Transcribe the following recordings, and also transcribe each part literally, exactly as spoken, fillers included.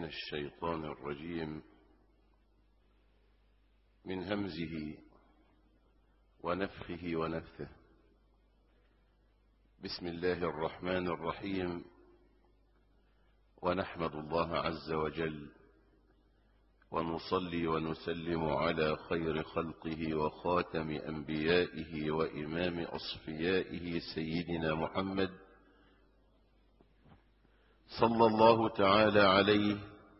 من الشيطان الرجيم من همزه ونفخه ونفثه. بسم الله الرحمن الرحيم. ونحمد الله عز وجل ونصلي ونسلم على خير خلقه وخاتم أنبيائه وإمام أصفيائه سيدنا محمد صلى الله تعالى عليه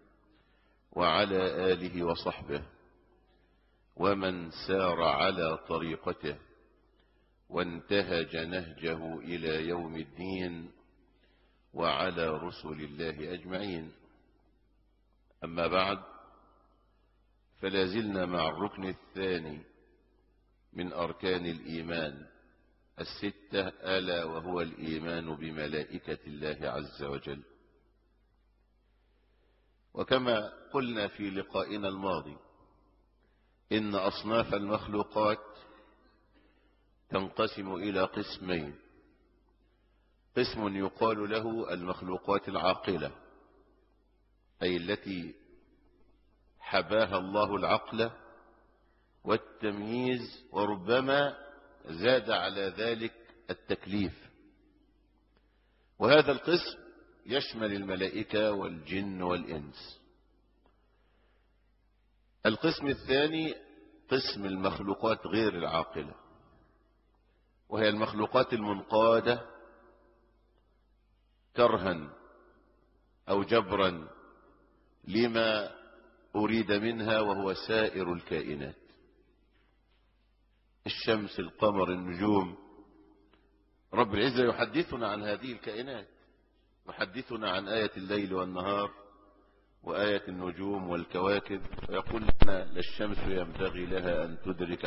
وعلى آله وصحبه ومن سار على طريقته وانتهج نهجه إلى يوم الدين وعلى رسل الله أجمعين. أما بعد، فلا زلنا مع الركن الثاني من أركان الإيمان الستة، ألا وهو الإيمان بملائكة الله عز وجل. وكما قلنا في لقائنا الماضي إن أصناف المخلوقات تنقسم إلى قسمين: قسم يقال له المخلوقات العاقلة، أي التي حباها الله العقل والتمييز، وربما زاد على ذلك التكليف. وهذا القسم يشمل الملائكة والجن والإنس. القسم الثاني قسم المخلوقات غير العاقلة، وهي المخلوقات المنقادة كرها أو جبرا لما أريد منها، وهو سائر الكائنات: الشمس، القمر، النجوم. رب العزة يحدثنا عن هذه الكائنات، يحدثنا عن آية الليل والنهار وآية النجوم والكواكب، ويقول لنا: لا الشمس ينبغي لها أن تدرك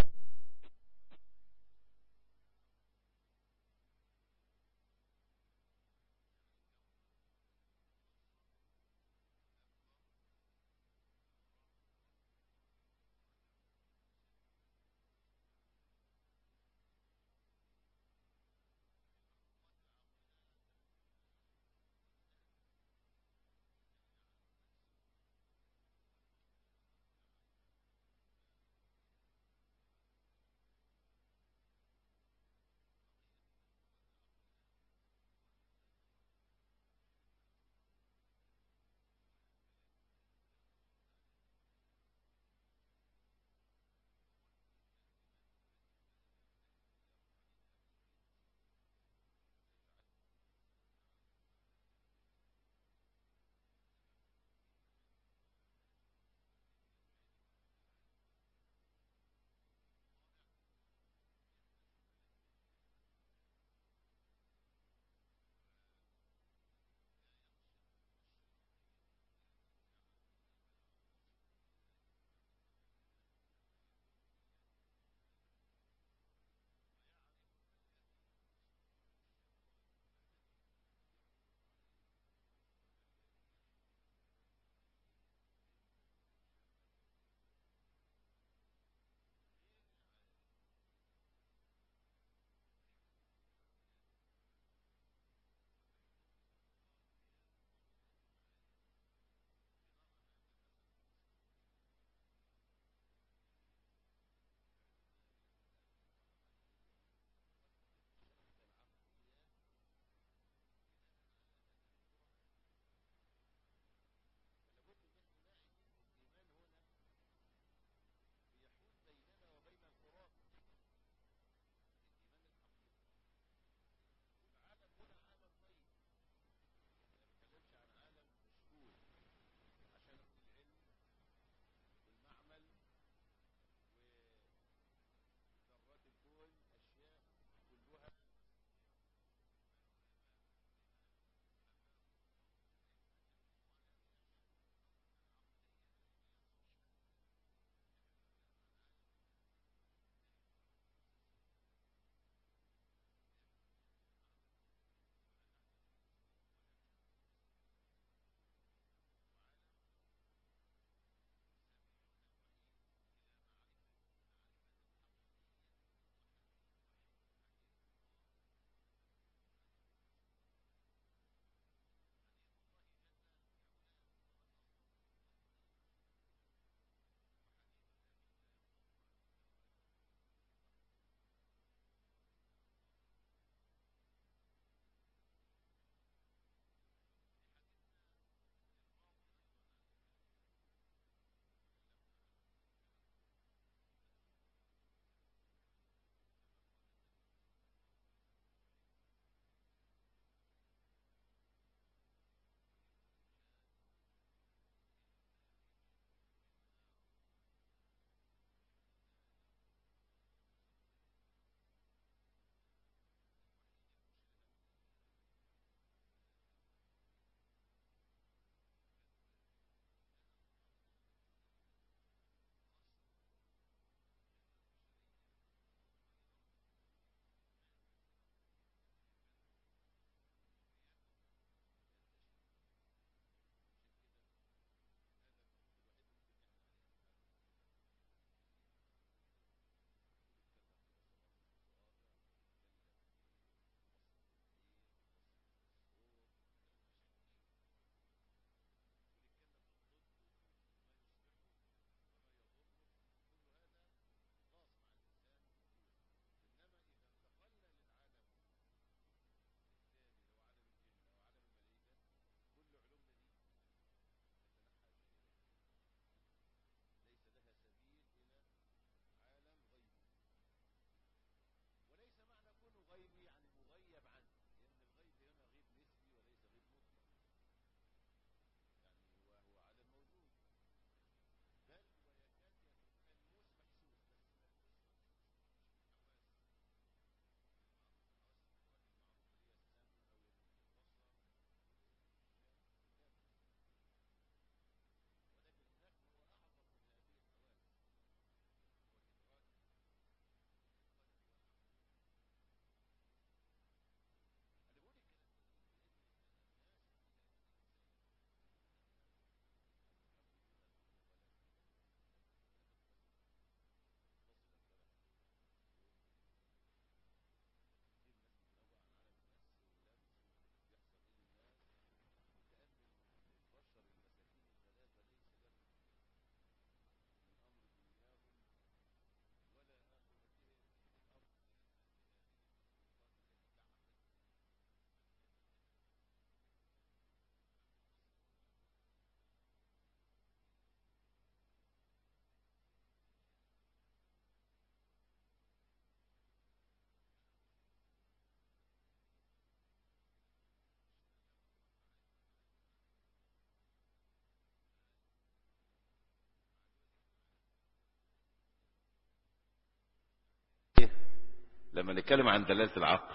لما نتكلم عن دلالة العقل.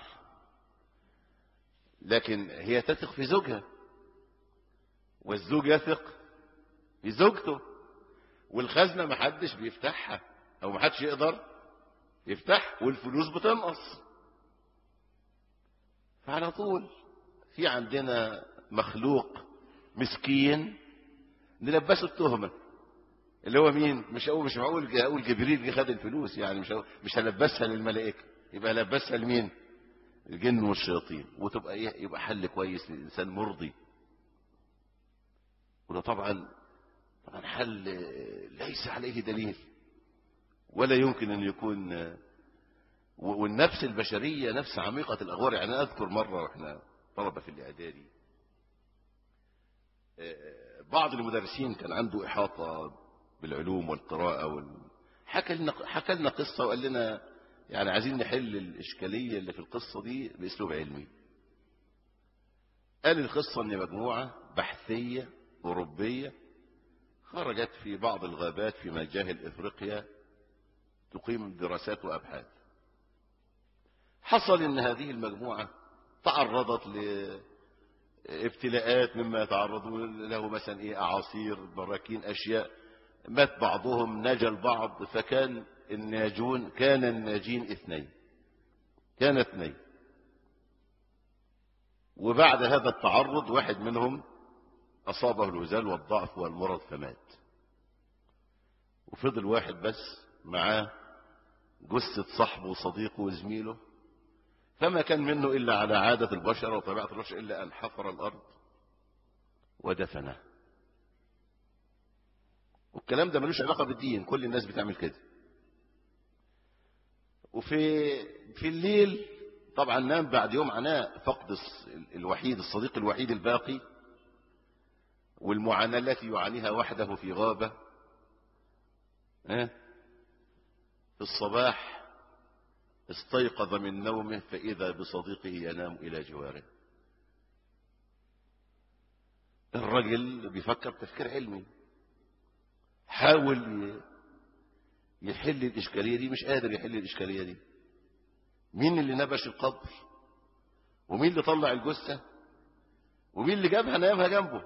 لكن هي تثق في زوجها، والزوج يثق في زوجته، والخزنة محدش بيفتحها او محدش يقدر يفتح، والفلوس بتنقص. فعلى طول في عندنا مخلوق مسكين نلبسه التهمة، اللي هو مين؟ مش هقول مش معقول اقول جبريل جه خد الفلوس، يعني مش مش هلبسها للملائكة، يبقى هلبسها لمين؟ الجن والشياطين، وتبقى ايه؟ يبقى حل كويس للانسان مرضي. وده طبعا طبعا حل ليس عليه دليل ولا يمكن ان يكون. والنفس البشرية نفس عميقة الأغوار. يعني أنا أذكر مرة وإحنا طلبة في الإعدادي، بعض المدرسين كان عنده إحاطة بالعلوم والقراءة وال... حكى لنا حكى لنا قصة وقال لنا يعني عايزين نحل الإشكالية اللي في القصة دي بأسلوب علمي. قال القصة إن مجموعة بحثية أوروبية خرجت في بعض الغابات في مجاهل إفريقيا تقيم دراسات وأبحاث. حصل ان هذه المجموعة تعرضت لابتلاءات مما يتعرضون له، مثلا ايه، اعاصير، براكين، اشياء. مات بعضهم، نجا البعض، فكان الناجون كان الناجين اثنين، كان اثنين. وبعد هذا التعرض واحد منهم اصابه الهزال والضعف والمرض فمات، وفضل واحد بس معاه جثة صاحبه وصديقه وزميله. فما كان منه إلا على عادة البشر وطبيعة البشر إلا أن حفر الأرض ودفنه. والكلام ده ملوش علاقة بالدين، كل الناس بتعمل كده. وفي في الليل طبعا نام بعد يوم عناء، فقد الوحيد، الصديق الوحيد الباقي، والمعاناة التي يعانيها وحده في غابة. في الصباح استيقظ من نومه فإذا بصديقه ينام إلى جواره. الرجل بيفكر تفكير علمي، حاول يحل الإشكالية دي، مش قادر يحل الإشكالية دي. مين اللي نبش القبر؟ ومين اللي طلع الجثة؟ ومين اللي جابها نامها جنبه؟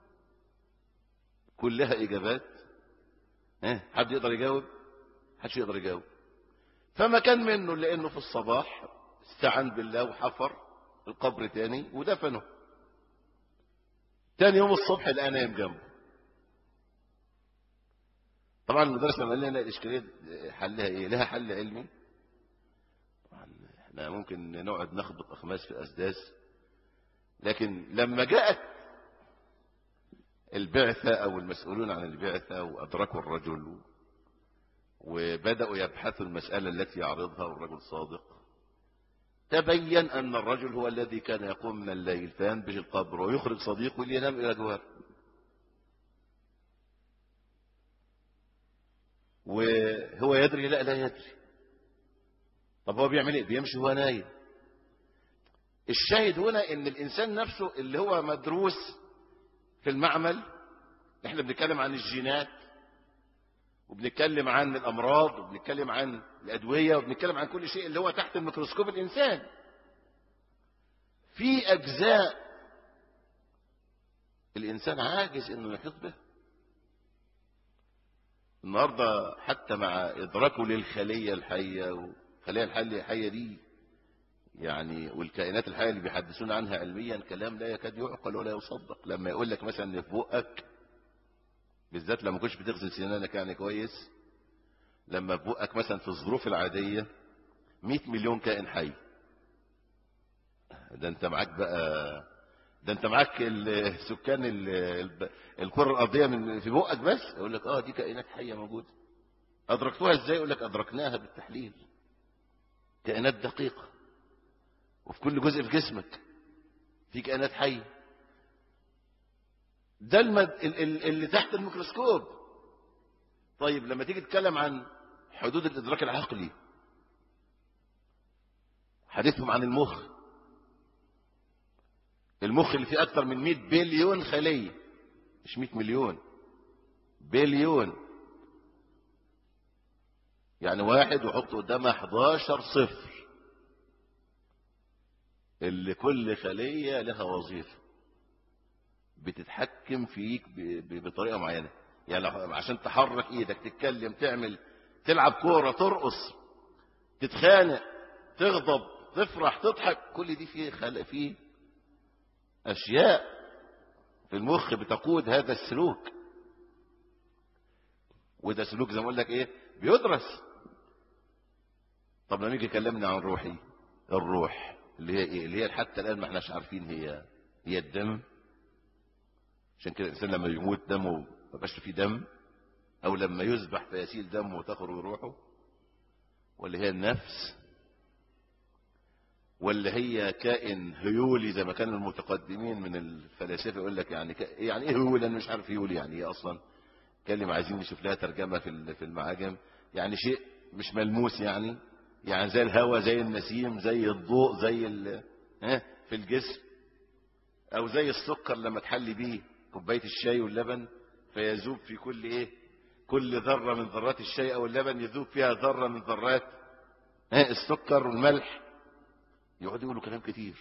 كلها إجابات. ها، حد يقدر يجاوب؟ حدش يقدر يجاوب. فما كان منه لأنه في الصباح استعان بالله وحفر القبر تاني ودفنه. تاني يوم الصبح لقى نايم جنبه. طبعا المدرس لما قال لنا الإشكالية حلها إيه؟ لها حل علمي. طبعا احنا ممكن نقعد نخبط أخماس في أسداس، لكن لما جاءت البعثة أو المسؤولون عن البعثة وأدركوا الرجل وبدأوا يبحثوا المسألة التي يعرضها والرجل صادق، تبين أن الرجل هو الذي كان يقوم من الليل فينبش القبر ويخرج صديقه لينام إلى جواره. وهو يدري؟ لا لا يدري. طب هو بيعمل ايه؟ بيمشي وهو نايم. الشاهد هنا ان الانسان نفسه اللي هو مدروس في المعمل، احنا بنتكلم عن الجينات وبنتكلم عن الامراض وبنتكلم عن الادويه وبنتكلم عن كل شيء اللي هو تحت الميكروسكوب الانسان، في اجزاء الانسان عاجز انه يحيط به. النهارده حتى مع ادراكه للخليه الحيه، والخليه الحيه دي يعني والكائنات الحيه اللي بيحدثون عنها علميا كلام لا يكاد يعقل ولا يصدق. لما يقول لك مثلا ان في بقك، بالذات لما كنتش بتغسل سنانك يعني كويس، لما في بقك مثلا في الظروف العاديه مئة مليون كائن حي، ده انت معاك بقى، ده انت معاك سكان الكره الارضيه من في بقك بس. يقول لك اه دي كائنات حيه موجوده. ادركتوها ازاي؟ يقول لك ادركناها بالتحليل. كائنات دقيقه، وفي كل جزء في جسمك في كائنات حيه. ده المد... اللي تحت الميكروسكوب. طيب لما تيجي تتكلم عن حدود الادراك العقلي، حديثهم عن المخ. المخ اللي فيه اكثر من مئة بليون خليه، مش مئة مليون، بليون. يعني واحد وحط قدامها احد عشر صفر. اللي كل خلية لها وظيفة بتتحكم فيك بطريقة معينة. يعني عشان تحرك ايدك، تتكلم، تعمل، تلعب كورة، ترقص، تتخانق، تغضب، تفرح، تضحك، كل دي فيه خلق، فيه اشياء في المخ بتقود هذا السلوك. وده سلوك زي ما اقول لك ايه، بيدرس. طب لما يجي يكلمنا عن روحي، الروح اللي هي ايه؟ اللي هي حتى الان ما احناش عارفين هي هي الدم. عشان كده الانسان لما يموت دمه ما بقاش فيه دم، او لما يذبح فيسيل دمه وتخرج روحه، ولا هي النفس، ولا هي كائن هيولي زي ما كان المتقدمين من الفلاسفه يقول لك يعني ك... يعني ايه هيولي؟ انا مش عارف هيولي يعني ايه اصلا. كلمه عايزين نشوف لها ترجمه في في المعاجم. يعني شيء مش ملموس، يعني يعني زي الهواء، زي النسيم، زي الضوء، زي ال... ها في الجسم، او زي السكر لما تحلي بيه كوبايه الشاي واللبن فيذوب في كل ايه، كل ذره من ذرات الشاي او اللبن يذوب فيها ذره من ذرات ها السكر والملح. يقعدوا يقولوا كلام كتير.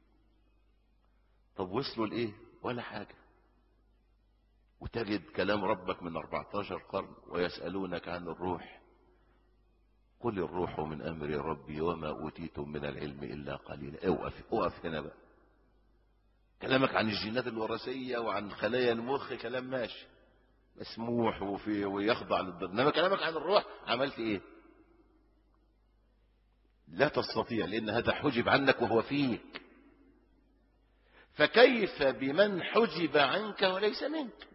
طب وصلوا لايه؟ ولا حاجه. وتجد كلام ربك من أربعتاشر قرن: ويسألونك عن الروح قل الروح من أمر ربي وما أوتيتم من العلم إلا قليلا. اوقف اوقف هنا بقى. كلامك عن الجينات الوراثية وعن خلايا المخ كلام ماشي مسموح وفي ويخضع للضد، انما كلامك عن الروح عملت ايه؟ لا تستطيع، لأن هذا حجب عنك وهو فيك. فكيف بمن حجب عنك وليس منك؟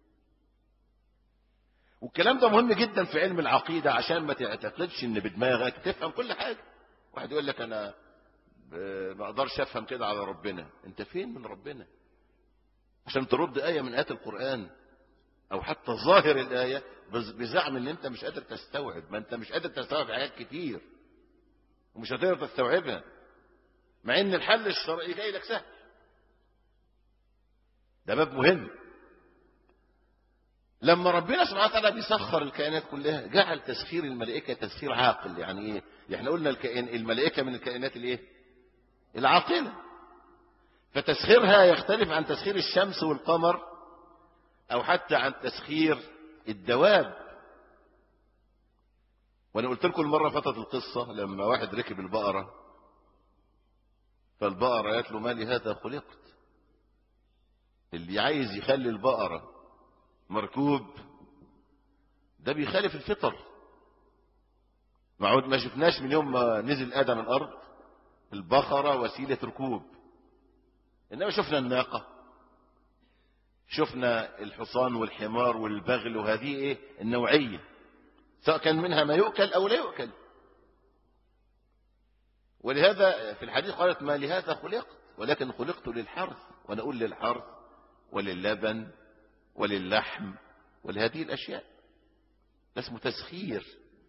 والكلام ده مهم جدا في علم العقيدة، عشان ما تعتقدش ان بدماغك تفهم كل حاجة. واحد يقول لك انا ما اقدرش افهم كده على ربنا. انت فين من ربنا عشان ترد آية من آيات القرآن، او حتى ظاهر الآية بزعم ان انت مش قادر تستوعب؟ ما انت مش قادر تستوعب حاجات كتير ومش هتقدر تستوعبها، مع ان الحل الشرعي جاي لك سهل. ده باب مهم. لما ربنا سبحانه وتعالى بيسخر الكائنات كلها، جعل تسخير الملائكة تسخير عاقل. يعني ايه؟ احنا قلنا الكائن الملائكة من الكائنات الايه؟ العاقلة. فتسخيرها يختلف عن تسخير الشمس والقمر، او حتى عن تسخير الدواب. وانا قلت لكم المرة فاتت القصة لما واحد ركب البقرة، فالبقرة قالت له: ما لهذا خلقت؟ اللي عايز يخلي البقرة مركوب ده بيخالف الفطر. ما شفناش من يوم ما نزل آدم الأرض البقرة وسيلة ركوب، إنما شفنا الناقة، شفنا الحصان والحمار والبغل، وهذه إيه النوعية، سواء كان منها ما يؤكل أو لا يؤكل. ولهذا في الحديث قالت: ما لهذا خلقت، ولكن خلقت للحرث. وأنا أقول للحرث وللبن وللحم ولهذه الأشياء. ده اسمه تسخير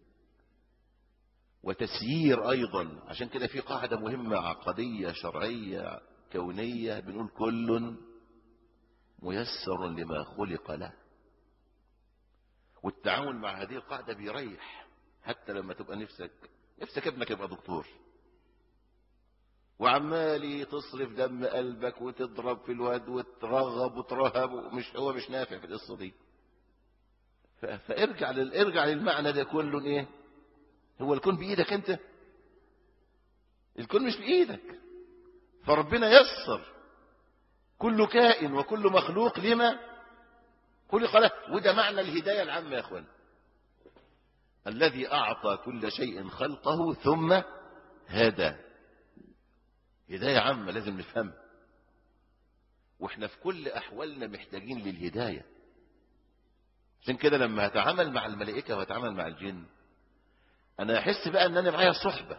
وتسيير أيضا. عشان كده في قاعدة مهمة عقدية شرعية كونية بنقول: كل ميسر لما خلق له. والتعامل مع هذه القاعدة بيريح. حتى لما تبقى نفسك نفسك ابنك يبقى دكتور، وعمالي تصرف دم قلبك وتضرب في الواد وترغب وترهب، ومش هو مش نافع في القصة دي. فارجع لل... ارجع للمعنى ده كله. ايه هو الكون؟ بايدك انت؟ الكون مش بايدك. فربنا يسر كل كائن وكل مخلوق لما خلق له. وده معنى الهداية العامة يا اخوان: الذي اعطى كل شيء خلقه ثم هدى. هداية عامة لازم نفهمها، واحنا في كل احوالنا محتاجين للهداية. عشان كده لما هتعامل مع الملائكة وهتعامل مع الجن، انا احس بقى ان انا معايا صحبة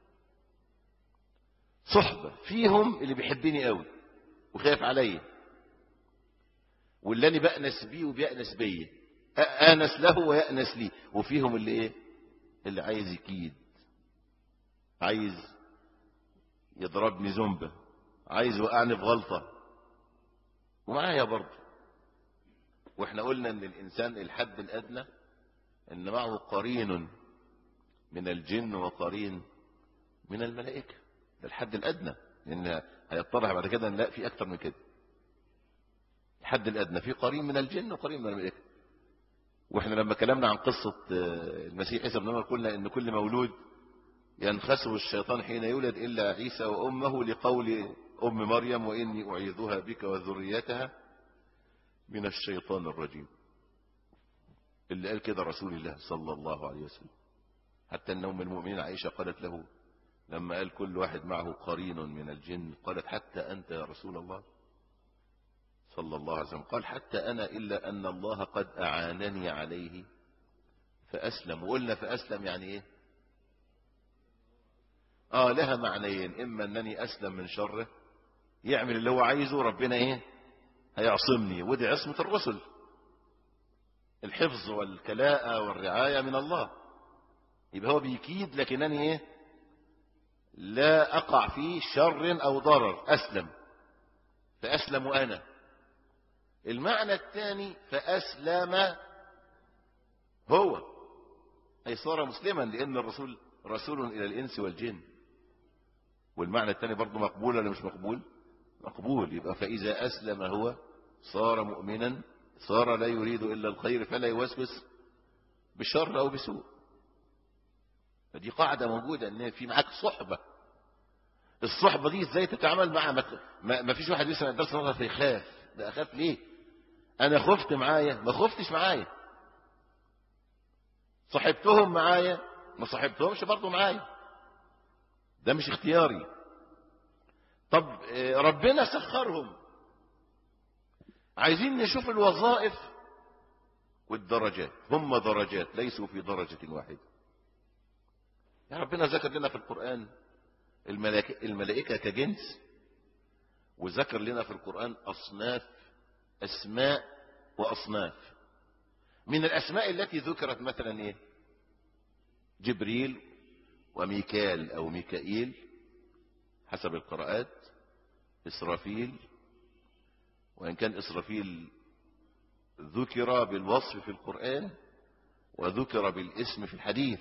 صحبة فيهم اللي بيحبني قوي وخايف عليا، واللي انا بأنس بيه وبيأنس بيا، آنس له ويأنس لي. وفيهم اللي ايه؟ اللي عايز يكيد، عايز يضربني زنبة، عايز يوقعني في غلطة، ومعايا برضه. واحنا قلنا ان الانسان الحد الادنى ان معه قرين من الجن وقرين من الملائكة. ده الحد الادنى. لأن هيتضح بعد كده أن لا، في أكتر من كده. الحد الأدنى في قرين من الجن وقرين من الملائكة. وإحنا لما كلامنا عن قصة المسيح عيسى بن مريم قلنا إن كل مولود ينخسه الشيطان حين يولد إلا عيسى وأمه، لقول أم مريم وإني أعيذها بك وذريتها من الشيطان الرجيم. اللي قال كده رسول الله صلى الله عليه وسلم. حتى أن أم المؤمنين عائشة قالت له لما قال كل واحد معه قرين من الجن، قالت حتى أنت يا رسول الله صلى الله عليه وسلم؟ قال حتى أنا، إلا أن الله قد أعانني عليه فأسلم. وقلنا فأسلم يعني إيه؟ آه لها معنيين، إما أنني أسلم من شره، يعمل اللي هو عايزه، ربنا إيه هيعصمني، ودي عصمة الرسل، الحفظ والكلاءة والرعاية من الله. يبقى هو بيكيد لكنني إيه لا أقع في شر أو ضرر، أسلم، فأسلم أنا. المعنى الثاني فأسلم هو، أي صار مسلما، لأن الرسول رسول إلى الإنس والجن. والمعنى الثاني برضه مقبول ولا مش مقبول؟ مقبول. يبقى فإذا أسلم هو صار مؤمنا، صار لا يريد إلا الخير، فلا يوسوس بشر أو بسوء. فدي قاعدة موجودة، ان في معاك صحبة. الصحبة دي ازاي تتعامل مع ما, ما فيش واحد يسمع الدرس النهارده فيخاف. ده اخاف ليه؟ انا خفت معايا؟ ما خفتش معايا. صاحبتهم معايا؟ ما صاحبتهمش برضو معايا. ده مش اختياري. طب ربنا سخرهم. عايزين نشوف الوظائف والدرجات. هم درجات ليسوا في درجة واحدة. يا ربنا ذكر لنا في القرآن الملائكة, الملائكة كجنس، وذكر لنا في القرآن أصناف، أسماء وأصناف. من الأسماء التي ذكرت مثلا إيه؟ جبريل وميكال أو ميكائيل حسب القراءات، إسرافيل، وإن كان إسرافيل ذكر بالوصف في القرآن وذكر بالاسم في الحديث.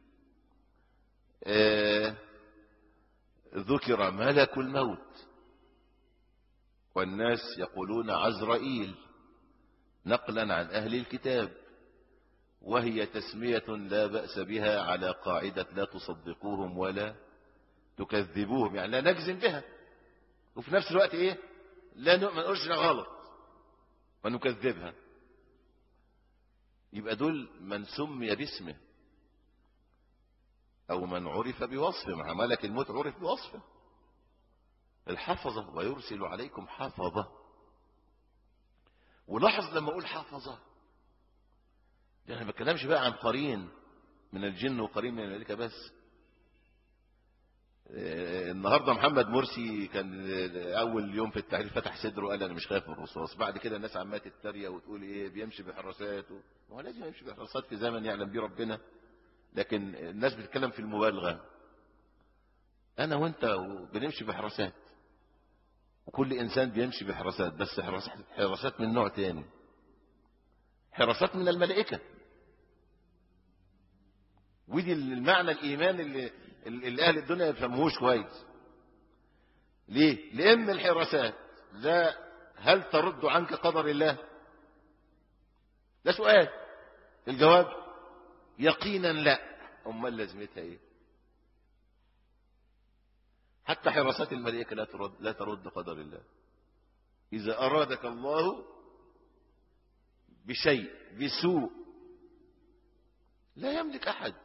آه ذكر ملك الموت، والناس يقولون عزرائيل نقلا عن أهل الكتاب، وهي تسمية لا بأس بها على قاعدة لا تصدقوهم ولا تكذبوهم، يعني لا نجزم بها، وفي نفس الوقت ايه لا نقولش غلط ونكذبها. يبقى دول من سمي باسمه او من عرف بوصفه. مع ملك الموت عرف بوصفه، الحفظة، ويرسل عليكم حفظة. ولاحظ لما اقول حفظة، يعني ما بتكلمش بقى عن قرين من الجن وقرين من الملائكة بس. النهارده محمد مرسي كان اول يوم في التحرير فتح صدره وقال انا مش خايف من الرصاص. بعد كده الناس عماله تتريق وتقول ايه بيمشي بحراسات، هو لازم يمشي بحراسات في زمن يعلم بيه ربنا، لكن الناس بتتكلم في المبالغه. انا وانت بنمشي بحراسات، وكل انسان بيمشي بحراسات، بس حراسات من نوع تاني، حراسات من الملائكه. ودي المعنى الايمان اللي اللي اهل الدنيا ما يفهموهوش كويس. ليه؟ لان الحراسات لا هل ترد عنك قدر الله؟ ده سؤال. الجواب يقينا لا. امال لازمتها ايه؟ حتى حراسات الملائكه لا ترد لا ترد قدر الله. اذا ارادك الله بشيء بسوء لا يملك احد،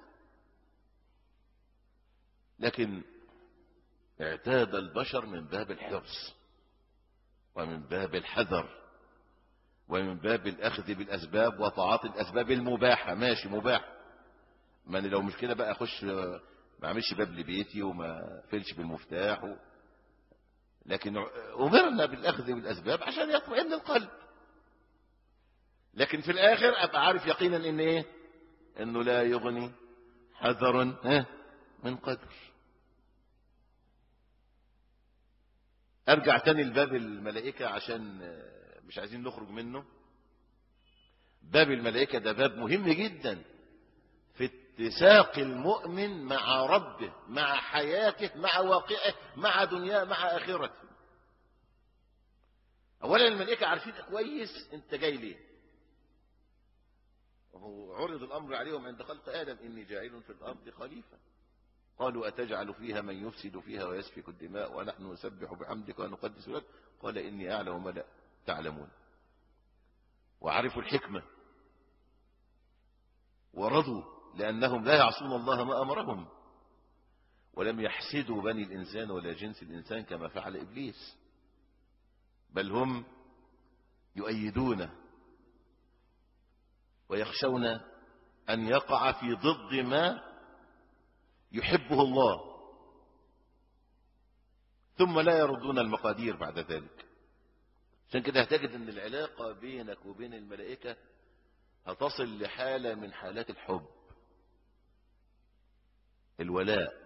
لكن اعتاد البشر من باب الحرص ومن باب الحذر ومن باب الأخذ بالأسباب وتعاطي الأسباب المباحة. ماشي مباح، ما لو مش كده بقى أخش ما أعملش باب لبيتي وما أقفلش بالمفتاح و... لكن أمرنا بالأخذ بالأسباب عشان يطمئن القلب. لكن في الآخر أبقى عارف يقينا إن إيه؟ إنه لا يغني حذر من قدر. ارجع تاني لباب الملائكة عشان مش عايزين نخرج منه. باب الملائكة ده باب مهم جدا في اتساق المؤمن مع ربه، مع حياته، مع واقعه، مع دنياه، مع آخرته. أولا الملائكة عارفين كويس أنت جاي ليه، وهو عرض الأمر عليهم عند خلق آدم: إني جاعل في الأرض خليفة. قالوا أتجعل فيها من يفسد فيها ويسفك الدماء ونحن نسبح بحمدك ونقدس لك قال إني أعلم ما لا تعلمون. وعرفوا الحكمة ورضوا لأنهم لا يعصون الله ما أمرهم، ولم يحسدوا بني الإنسان ولا جنس الإنسان كما فعل إبليس، بل هم يؤيدونه ويخشون أن يقع في ضد ما يحبه الله، ثم لا يردون المقادير بعد ذلك. عشان كده هتجد أن العلاقة بينك وبين الملائكة هتصل لحالة من حالات الحب، الولاء.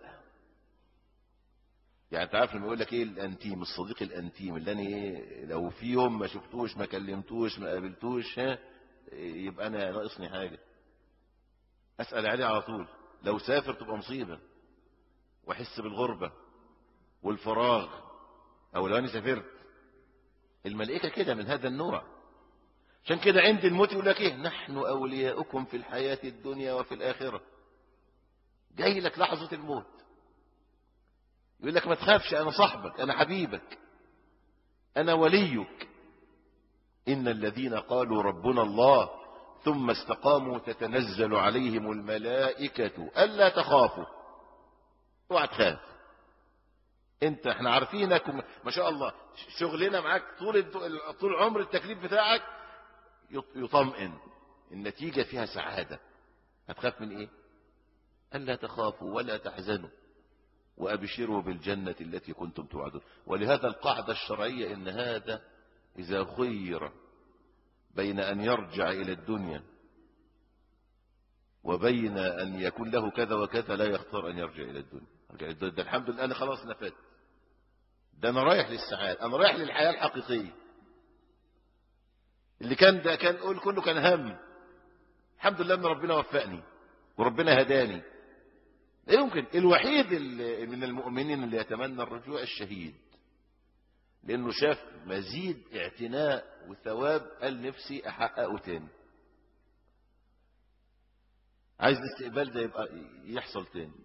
يعني تعرف لما يقول لك ايه الانتيم، الصديق الانتيم اللي انا ايه لو في يوم ما شفتوش ما كلمتوش ما قابلتوش ها يبقى انا ناقصني حاجه، اسال عليه على طول. لو سافر تبقى مصيبه واحس بالغربه والفراغ، او لو انا سافرت. الملائكه كده من هذا النوع. عشان كده عند الموت يقول لك ايه: نحن اولياؤكم في الحياه الدنيا وفي الاخره. جاي لك لحظه الموت يقول لك ما تخافش، أنا صاحبك، أنا حبيبك، أنا وليك. إن الذين قالوا ربنا الله ثم استقاموا تتنزل عليهم الملائكة ألا تخافوا. اوعى تخاف، انت احنا عارفينك ما شاء الله، شغلنا معاك طول طول عمر التكليف بتاعك يطمئن، النتيجة فيها سعادة. هتخاف من ايه؟ ألا تخافوا ولا تحزنوا وأبشروا بالجنة التي كنتم توعدون. ولهذا القاعدة الشرعية إن هذا إذا خير بين أن يرجع إلى الدنيا وبين أن يكون له كذا وكذا لا يختار أن يرجع إلى الدنيا. ده الحمد لله أنا خلاص نفذت، ده أنا رايح للسعادة، أنا رايح للحياة الحقيقية. اللي كان ده كان قول كله كان هم، الحمد لله أن ربنا وفقني وربنا هداني. لا يمكن. الوحيد من المؤمنين اللي يتمنى الرجوع الشهيد، لأنه شاف مزيد اعتناء وثواب، قال نفسي أحققه تاني، عايز الاستقبال ده يبقى يحصل تاني.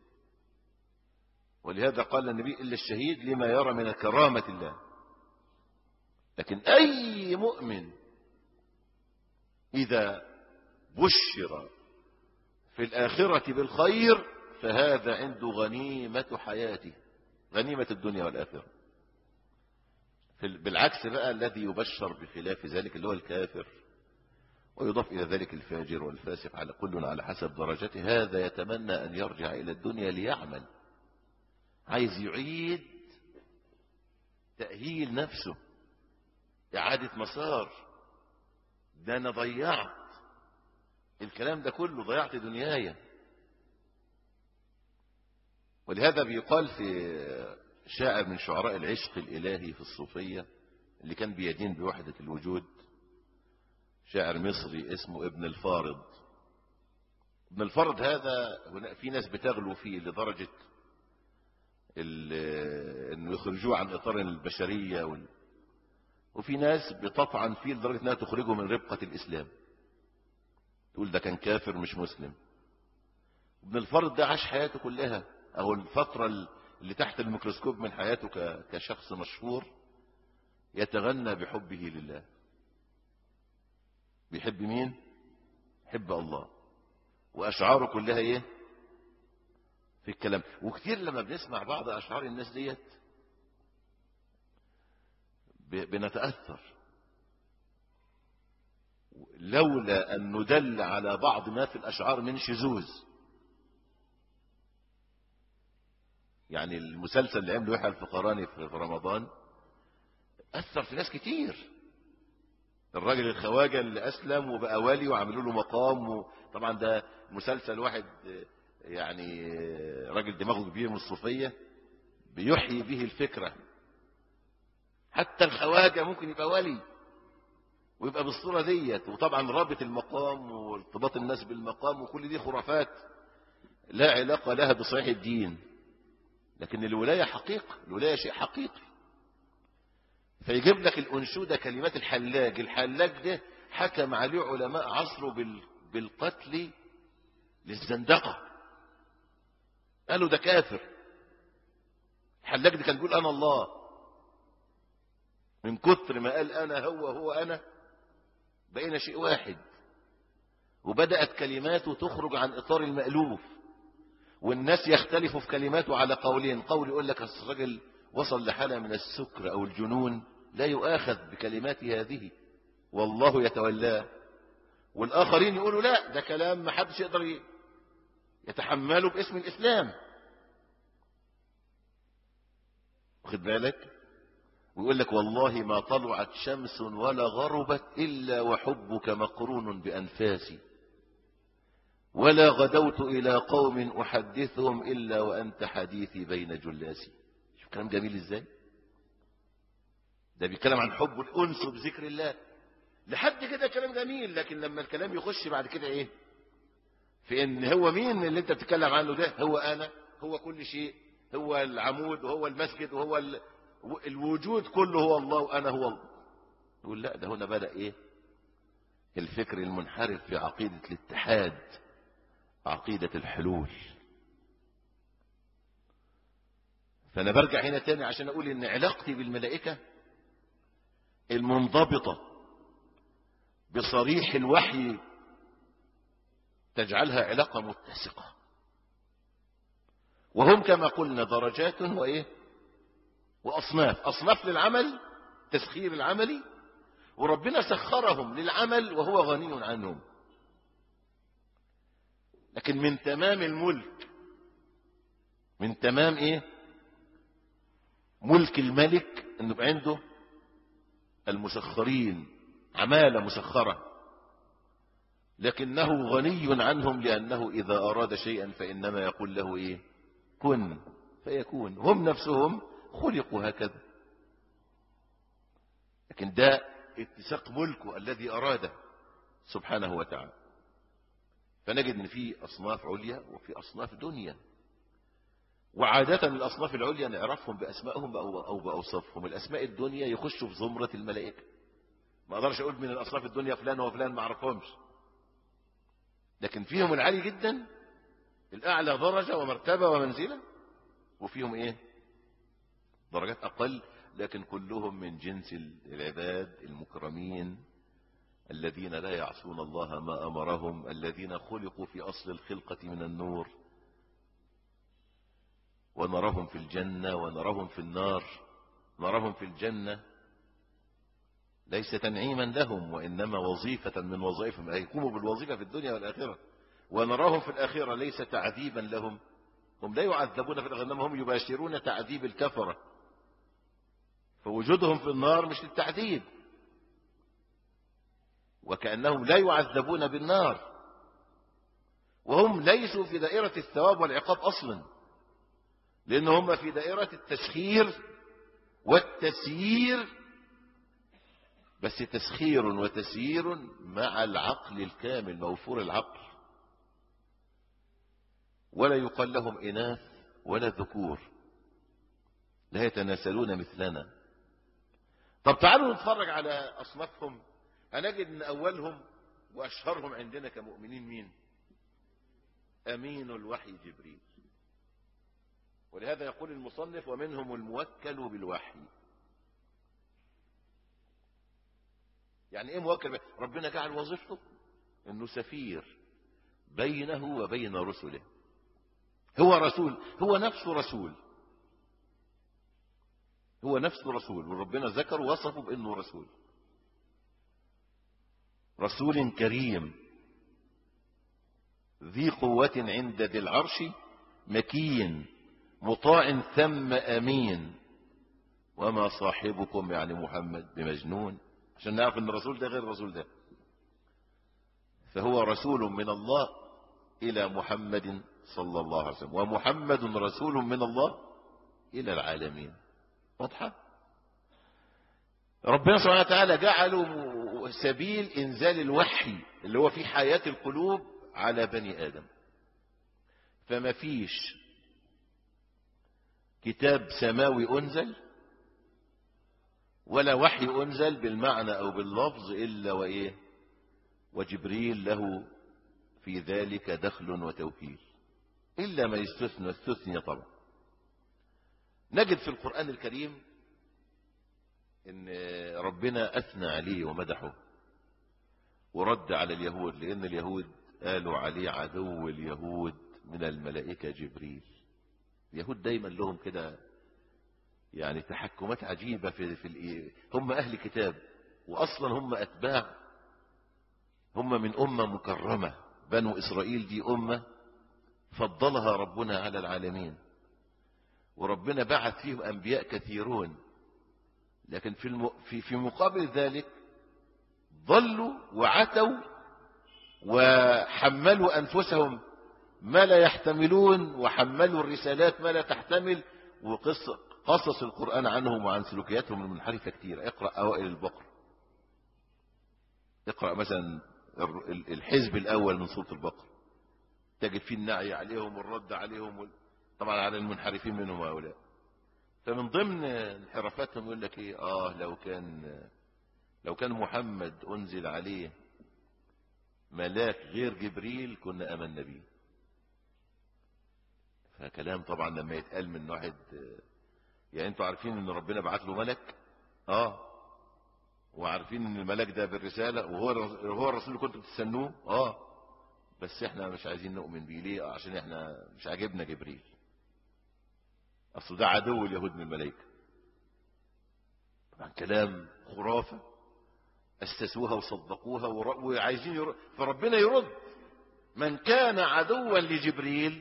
ولهذا قال النبي: إلا الشهيد لما يرى من كرامة الله. لكن أي مؤمن إذا بشر في الآخرة بالخير فهذا عنده غنيمة حياته، غنيمة الدنيا والآخرة. بالعكس بقى الذي يبشر بخلاف ذلك اللي هو الكافر، ويضاف إلى ذلك الفاجر والفاسق، على كل على حسب درجته. هذا يتمنى أن يرجع إلى الدنيا ليعمل، عايز يعيد تأهيل نفسه، إعادة مسار. ده أنا ضيعت الكلام ده كله، ضيعت دنياي. ولهذا بيقال في شاعر من شعراء العشق الإلهي في الصوفية اللي كان بيدين بوحدة الوجود، شاعر مصري اسمه ابن الفارض. ابن الفارض هذا في ناس بتغلو فيه لدرجة انه يخرجوه عن اطار البشرية وال... وفي ناس بتطعن فيه لدرجة انها تخرجه من ربقة الاسلام، تقول ده كان كافر مش مسلم. ابن الفارض ده عاش حياته كلها او الفترة اللي تحت الميكروسكوب من حياته ك... كشخص مشهور يتغنى بحبه لله. بيحب مين؟ يحب الله، واشعاره كلها ايه في الكلام. وكتير لما بنسمع بعض اشعار الناس ديت بنتأثر، لولا ان ندل على بعض ما في الاشعار من شذوذ. يعني المسلسل اللي عمله يحيى الفخراني في رمضان اثر في ناس كتير. الراجل الخواجه اللي اسلم وبقى والي وعملوا له مقام و... طبعا ده مسلسل واحد يعني راجل دماغه كبير من الصوفيه بيحيي به الفكره. حتى الخواجه ممكن يبقى ولي ويبقى بالصوره ديت، وطبعا رابط المقام وارتباط الناس بالمقام وكل دي خرافات. لا علاقة لها بصحيح الدين، لكن الولاية حقيقة، الولاية شيء حقيقي. فيجيب لك الأنشودة كلمات الحلاج. الحلاج ده حكم عليه علماء عصره بالقتل للزندقة، قالوا ده كافر. الحلاج ده كان بيقول أنا الله، من كتر ما قال أنا هو هو أنا بقينا شيء واحد، وبدأت كلماته تخرج عن إطار المألوف، والناس يختلفوا في كلماته على قولين. قول يقول لك الرجل وصل لحالة من السكر أو الجنون لا يؤاخذ بكلمات هذه والله يتولاه، والآخرين يقولوا لا ده كلام ما حدش يقدر يتحمله باسم الإسلام. واخد بالك؟ ويقول لك والله ما طلعت شمس ولا غربت إلا وحبك مقرون بأنفاسي، ولا غدوت إلى قوم أحدثهم إلا وأنت حديثي بين جلاسي. شوف كلام جميل إزاي، ده بيتكلم عن حب الأنس بذكر الله. لحد كده كلام جميل، لكن لما الكلام يخش بعد كده إيه في إن هو مين اللي أنت بتتكلم عنه ده؟ هو أنا، هو كل شيء، هو العمود وهو المسجد وهو ال... الوجود كله هو الله وأنا هو الله. يقول لا، ده هنا بدأ إيه الفكر المنحرف في عقيدة الاتحاد، عقيدة الحلول. فأنا برجع هنا تاني عشان أقول إن علاقتي بالملائكة المنضبطة بصريح الوحي تجعلها علاقة متسقة، وهم كما قلنا درجات وإيه وأصناف. أصناف للعمل، تسخير العملي، وربنا سخرهم للعمل وهو غني عنهم. لكن من تمام الملك، من تمام ايه ملك الملك انه يبقى عنده المسخرين، عمالة مسخرة، لكنه غني عنهم لأنه إذا أراد شيئا فإنما يقول له ايه كن فيكون. هم نفسهم خلقوا هكذا، لكن ده اتساق ملكه الذي أراده سبحانه وتعالى. فنجد ان في أصناف عليا وفي أصناف دنيا، وعادة الأصناف العليا نعرفهم بأسمائهم أو بأوصافهم. الأسماء الدنيا يخشوا في زمرة الملائكة، ما أقدرش أقول من الأصناف الدنيا فلان وفلان ما أعرفهمش، لكن فيهم العالي جدا الأعلى درجة ومرتبة ومنزلة، وفيهم إيه درجات أقل، لكن كلهم من جنس العباد المكرمين الذين لا يعصون الله ما أمرهم، الذين خلقوا في أصل الخلقة من النور، ونراهم في الجنة ونراهم في النار. نراهم في الجنة ليس تنعيما لهم، وإنما وظيفة من وظائفهم، يقوموا بالوظيفة في الدنيا والآخرة. ونراهم في الآخرة ليس تعذيبا لهم، هم لا يعذبون في الآخرة، إنما هم يباشرون تعذيب الكفرة، فوجودهم في النار مش للتعذيب، وكأنهم لا يعذبون بالنار، وهم ليسوا في دائرة الثواب والعقاب أصلا، لأن هم في دائرة التسخير والتسيير، بس تسخير وتسيير مع العقل الكامل موفور العقل، ولا يقال لهم إناث ولا ذكور، لا يتناسلون مثلنا. طب تعالوا نتفرج على أصنافهم، هنجد أن أولهم وأشهرهم عندنا كمؤمنين مين؟ أمين الوحي جبريل. ولهذا يقول المصنف ومنهم الموكل بالوحي. يعني ايه موكل؟ ربنا جعل وظيفته انه سفير بينه وبين رسله. هو رسول، هو نفسه رسول، هو نفسه رسول، وربنا ذكر وصفه بانه رسول، رسول كريم ذي قوة عند ذي العرش مكين مطاع ثم أمين وما صاحبكم يعني محمد بمجنون، عشان نعرف ان الرسول ده غير الرسول ده. فهو رسول من الله إلى محمد صلى الله عليه وسلم، ومحمد رسول من الله إلى العالمين. واضحة؟ ربنا سبحانه وتعالى جعله سبيل إنزال الوحي اللي هو في حياة القلوب على بني آدم. فما فيش كتاب سماوي أنزل ولا وحي أنزل بالمعنى أو باللفظ إلا وإيه وجبريل له في ذلك دخل وتوكيل، إلا ما يستثنى استثني طبعا. نجد في القرآن الكريم إن ربنا أثنى عليه ومدحه ورد على اليهود، لأن اليهود قالوا عليه عدو اليهود من الملائكة جبريل. اليهود دايما لهم كده يعني تحكمات عجيبة في, في الإيه. هم أهل كتاب وأصلا هم أتباع، هم من أمة مكرمة، بنو إسرائيل دي أمة فضلها ربنا على العالمين، وربنا بعث فيهم أنبياء كثيرون، لكن في, الم... في, في مقابل ذلك ضلوا وعتوا وحملوا أنفسهم ما لا يحتملون، وحملوا الرسالات ما لا تحتمل، وقصص القرآن عنهم وعن سلوكياتهم المنحرفة كتير. اقرأ أوائل البقرة، اقرأ مثلا الحزب الأول من سورة البقرة، تجد فيه النعي عليهم والرد عليهم وال... طبعا على المنحرفين منهم هؤلاء. فمن ضمن انحرافاتهم يقول لك ايه اه لو كان لو كان محمد أنزل عليه ملاك غير جبريل كنا آمنا به. فكلام طبعا لما يتقال من واحد، يعني انتوا عارفين ان ربنا بعت له ملك، اه وعارفين ان الملك ده بالرسالة وهو هو الرسول اللي كنتوا بتستنوه، اه بس احنا مش عايزين نؤمن بيه. ليه؟ عشان احنا مش عاجبنا جبريل، اصل ده عدو اليهود من الملائكة. طبعا كلام خرافة أسسوها وصدقوها وعايزين يرد. فربنا يرد من كان عدوا لجبريل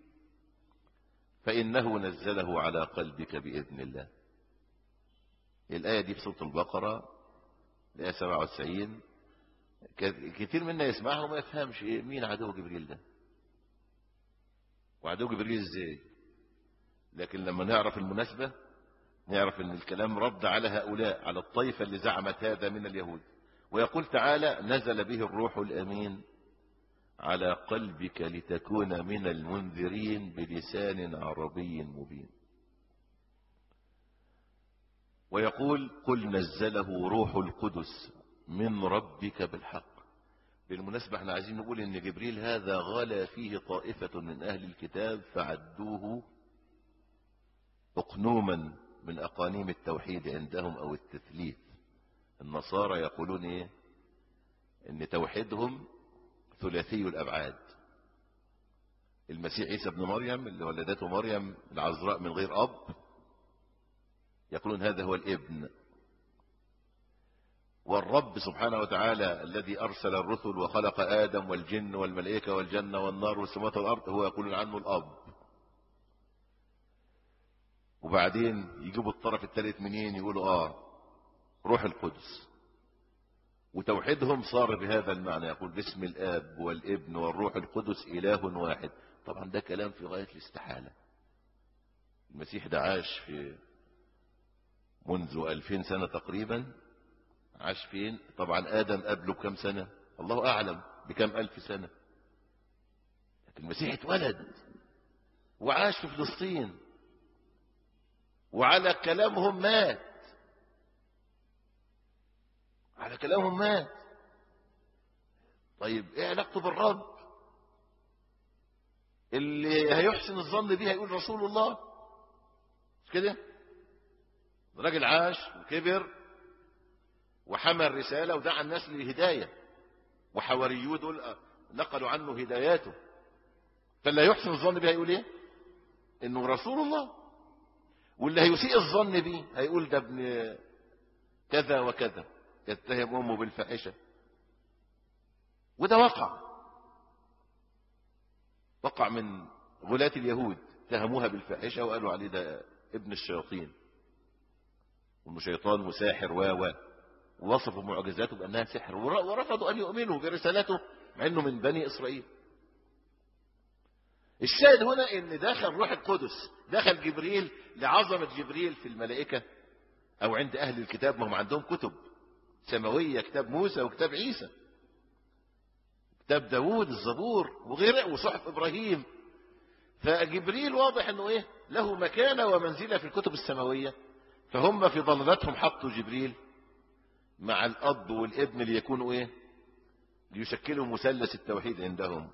فإنه نزله على قلبك بإذن الله. الآية دي في سورة البقرة الآية سبعة وتسعين، كثير منا يسمعها وما يفهمش إيه مين عدو جبريل ده وعدو جبريل إزاي. لكن لما نعرف المناسبة نعرف ان الكلام رد على هؤلاء، على الطائفة اللي زعمت هذا من اليهود. ويقول تعالى نزل به الروح الأمين على قلبك لتكون من المنذرين بلسان عربي مبين. ويقول قل نزله روح القدس من ربك بالحق. بالمناسبة احنا عايزين نقول ان جبريل هذا غلا فيه طائفة من أهل الكتاب فعدوه أقنوما من أقانيم التوحيد عندهم أو التثليث. النصارى يقولون إيه؟ إن توحيدهم ثلاثي الأبعاد. المسيح عيسى ابن مريم اللي ولدته مريم العذراء من غير أب، يقولون هذا هو الابن. والرب سبحانه وتعالى الذي أرسل الرسل وخلق آدم والجن والملائكة والجنة والنار والسماوات والأرض هو يقولون عنه الأب. وبعدين يجيبوا الطرف الثالث منين؟ يقولوا آه روح القدس. وتوحيدهم صار بهذا المعنى، يقول باسم الآب والابن والروح القدس إله واحد. طبعا ده كلام في غاية الاستحالة. المسيح ده عاش في منذ ألفين سنة تقريبا، عاش فين؟ طبعا آدم قبله بكم سنة الله أعلم بكم ألف سنة، لكن المسيح اتولد وعاش في فلسطين وعلى كلامهم مات، على كلامهم مات. طيب ايه علاقته بالرب اللي هيحسن الظن به؟ هيقول رسول الله مش كده؟ راجل عاش وكبر وحمل الرسالة ودعا الناس للهداية، وحواريوه دول نقلوا عنه هداياته، فاللي هيحسن الظن به هيقول ايه؟ انه رسول الله. واللي هيسيء الظن به هيقول ده ابن كذا وكذا، يتهم امه بالفاحشه. وده وقع وقع من غلاة اليهود، اتهموها بالفاحشه وقالوا عليه ده ابن الشياطين وانه شيطان وساحر و ووصفوا معجزاته بانها سحر، ورفضوا ان يؤمنوا برسالته مع انه من بني اسرائيل. الشاهد هنا ان دخل روح القدس، دخل جبريل لعظمة جبريل في الملائكة او عند اهل الكتاب، ما هم عندهم كتب سماوية، كتاب موسى وكتاب عيسى، كتاب داود الزبور وغيره وصحف ابراهيم. فجبريل واضح انه ايه له مكانة ومنزلة في الكتب السماوية، فهم في ضلالتهم حطوا جبريل مع الاب والابن ليكونوا ايه ليشكلوا مثلث التوحيد عندهم.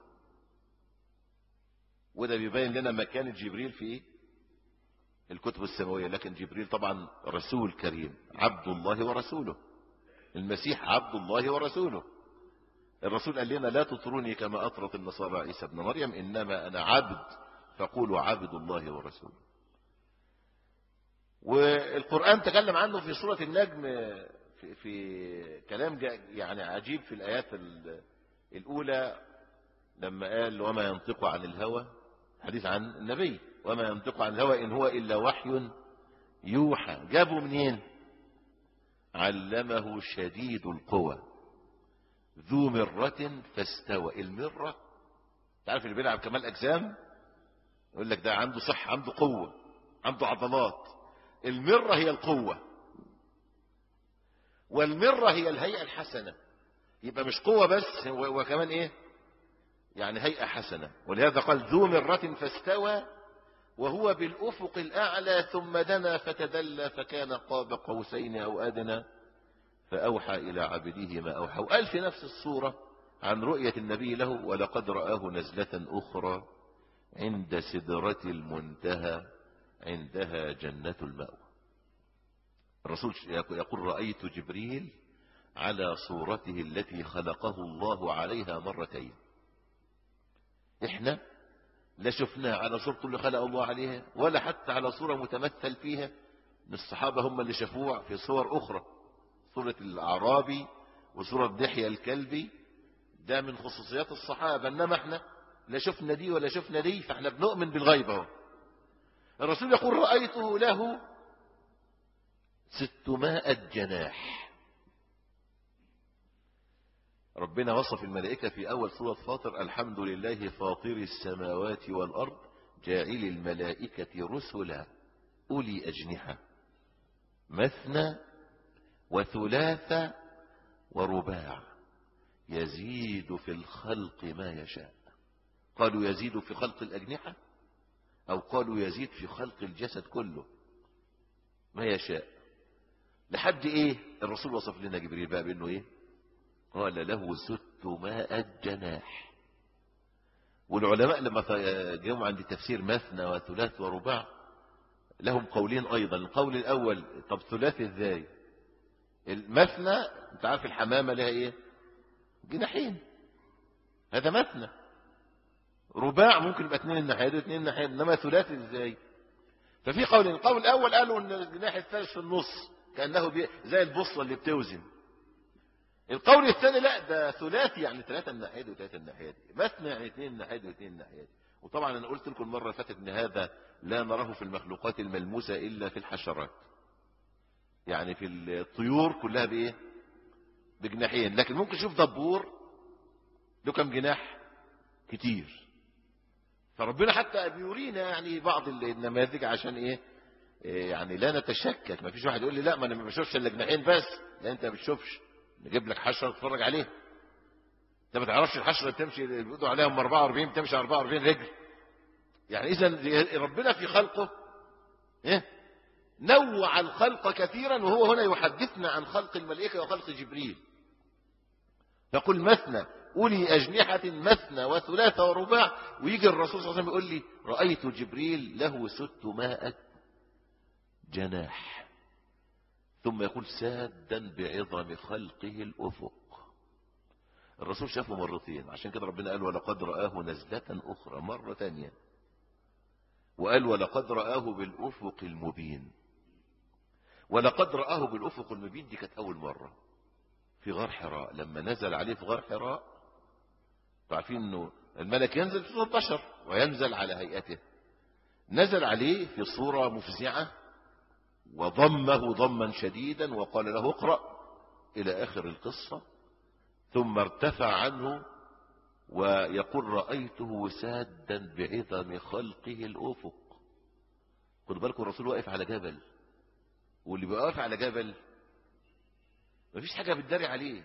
وده بيبين لنا مكانة جبريل في ايه الكتب السماوية. لكن جبريل طبعا رسول كريم، عبد الله ورسوله. المسيح عبد الله ورسوله. الرسول قال لنا لا تطروني كما أطرت النصارى عيسى ابن مريم، إنما أنا عبد فقولوا عبد الله ورسوله. والقرآن تكلم عنه في سورة النجم في, في كلام يعني عجيب في الآيات الأولى لما قال وما ينطق عن الهوى، حديث عن النبي، وما ينطق عن الهوى إن هو إلا وحي يوحى. جابوا منين؟ علمه شديد القوى ذو مرة فاستوى. المرة تعرف اللي بيلعب كمال أجسام يقول لك ده عنده صحة، عنده قوة، عنده عضلات. المرة هي القوة، والمرة هي الهيئة الحسنة. يبقى مش قوة بس، وكمان ايه يعني هيئة حسنة. ولهذا قال ذو مرة فاستوى وهو بالأفق الأعلى ثم دنا فتدلى فكان قاب قوسين أو أدنى فأوحى إلى عبده ما أوحى. وقال في نفس الصورة عن رؤية النبي له ولقد رآه نزلة أخرى عند سدرة المنتهى عندها جنة المأوى. الرسول يقول رأيت جبريل على صورته التي خلقه الله عليها مرتين. احنا لا شفناه على صورته اللي خلق الله عليها ولا حتى على صورة متمثل فيها. الصحابة هم اللي شافوه في صور أخرى، صورة الأعرابي وصورة دحية الكلبي، ده من خصوصيات الصحابة. انما احنا لا شفنا دي ولا شفنا دي، فاحنا بنؤمن بالغيب اهو. الرسول يقول رأيته له ستمائة جناح. ربنا وصف الملائكة في أول سورة فاطر الحمد لله فاطر السماوات والأرض جاعل الملائكة رسلا أولي أجنحة مثنى وثلاث ورباع يزيد في الخلق ما يشاء. قالوا يزيد في خلق الأجنحة أو قالوا يزيد في خلق الجسد كله ما يشاء. لحد إيه الرسول وصف لنا جبريل بقى بأنه إيه؟ قال له ستمائة جناح. والعلماء لما جاءوا عند تفسير مثنى وثلاث ورباع لهم قولين أيضا. القول الأول طب ثلاث إزاي؟ المثنى انت عارف الحمامة لها إيه؟ جناحين، هذا مثنى. رباع ممكن يبقى اثنين الناحية دي واثنين الناحية، انما ثلاثي ازاي؟ ففي قولين. القول الاول قالوا ان الجناح الثالث في النص كانه بي زي البوصله اللي بتوزن. القول الثاني لا ده ثلاثي يعني ثلاثه الناحيه دي وثلاثه الناحيه دي، مثنى يعني اثنين الناحيه دي واثنين الناحيه دي. وطبعا انا قلت لكم المره اللي فاتت ان هذا لا نراه في المخلوقات الملموسه الا في الحشرات. يعني في الطيور كلها بايه؟ بجناحين. لكن ممكن نشوف دبور له كم جناح؟ كتير. فربنا حتى بيورينا يعني بعض النماذج عشان ايه, إيه يعني لا نتشكك. ما فيش واحد يقول لي لا ما انا ما بشوفش الا جناحين بس. لا انت ما بتشوفش، نجيب لك حشره تتفرج عليها. انت ما تعرفش الحشره بتمشي بيقولوا عليها أربعة وأربعين بتمشي أربعة وأربعين رجل. يعني اذا ربنا في خلقه ايه نوع الخلق كثيرا. وهو هنا يحدثنا عن خلق الملائكه وخلق جبريل. يقول مثنى أولي أجنحة مثنى وثلاث ورباع. ويجي الرسول صلى الله عليه وسلم يقول لي رأيت جبريل له ستمائة جناح. ثم يقول سادا بعظم خلقه الأفق. الرسول شافه مرتين، عشان كده ربنا قال ولقد رآه نزلة أخرى مرة ثانية. وقال ولقد رآه بالأفق المبين. ولقد رآه بالأفق المبين دي كانت أول مرة في غار حراء. لما نزل عليه في غار حراء عارفين انه الملك ينزل في صورة بشر وينزل على هيئته. نزل عليه في صورة مفزعة وضمه ضما شديدا وقال له اقرأ إلى آخر القصة. ثم ارتفع عنه ويقول رأيته سادا بعظم خلقه الأفق. خدوا بالكم الرسول واقف على جبل، واللي بيقف على جبل مفيش حاجة بتداري عليه.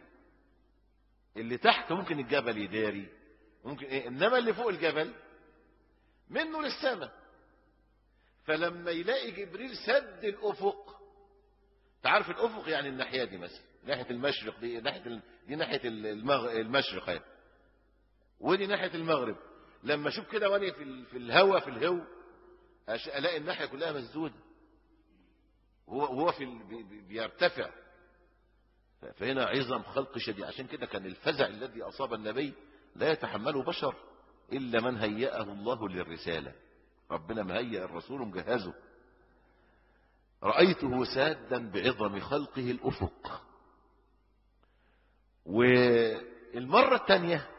اللي تحت ممكن الجبل يداري ممكن إيه، انما اللي فوق الجبل منه للسماء. فلما يلاقي جبريل سد الأفق، تعرف الأفق يعني الناحية دي مثلا، ناحية المشرق دي، ناحية ال... دي ناحية المغ... المشرق يعني، ودي ناحية المغرب. لما اشوف كده وانا في, ال... في الهواء في الهو أش... الاقي الناحية كلها مسدودة، وهو وهو في ال... بي... بيرتفع. فهنا عظم خلق شديد. عشان كده كان الفزع الذي أصاب النبي لا يتحمله بشر إلا من هيأه الله للرسالة. ربنا مهيأ الرسول مجهزه. رأيته سادا بعظم خلقه الأفق. والمرة الثانية